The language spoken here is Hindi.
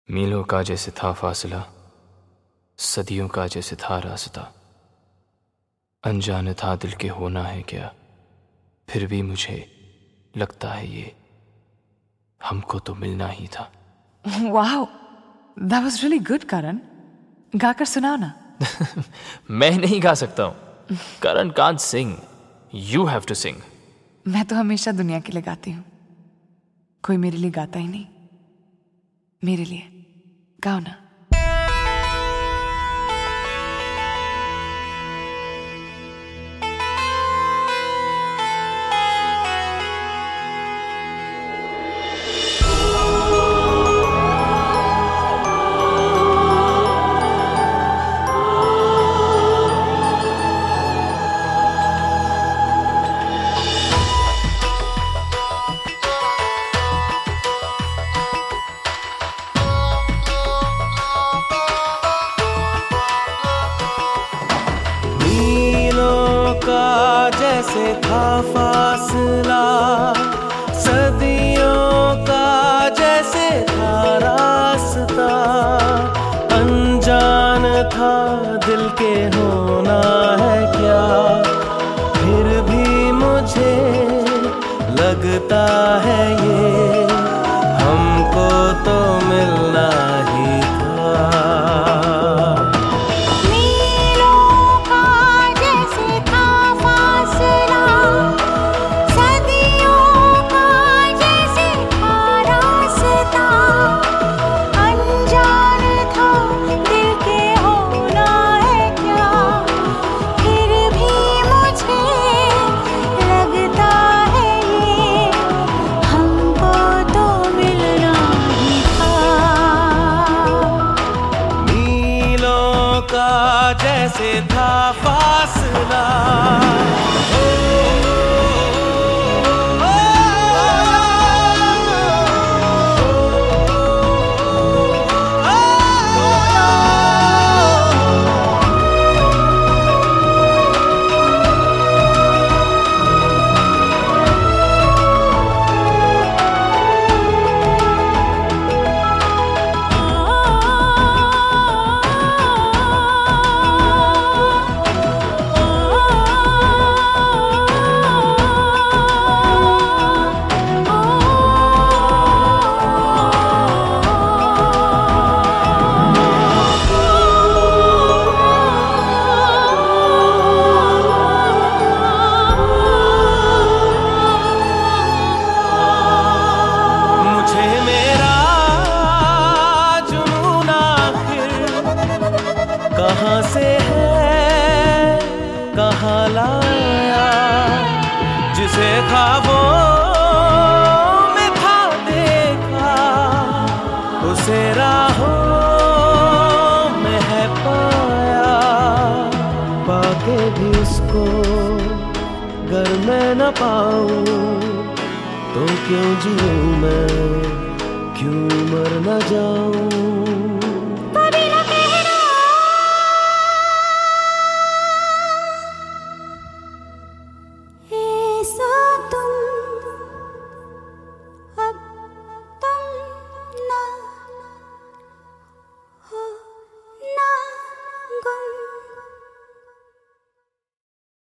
मीलों का जैसे था फासला, सदियों का जैसे था रास्ता। अनजान था दिल के होना है क्या, फिर भी मुझे लगता है ये हमको तो मिलना ही था। Wow, that was really good, Karan. गाकर सुनाओ ना। मैं नहीं गा सकता हूँ। Karan can't sing, you have to sing. मैं तो हमेशा दुनिया के लिए गाती हूँ, कोई मेरे लिए गाता ही नहीं। मेरे लिए गाओ ना। जैसे था फासला, सदियों का जैसे था रास्ता। अनजान था दिल के होना है क्या, फिर भी मुझे लगता है ये हमको तो मिलना ही था। जैसे था फासला। कहाँ से है कहाँ लाया, जिसे ख्वाबों में था देखा, उसे राहों में है पाया। पाके भी उसको गर मैं न पाऊं तो क्यों जीऊं मैं, क्यों मर न जाऊं।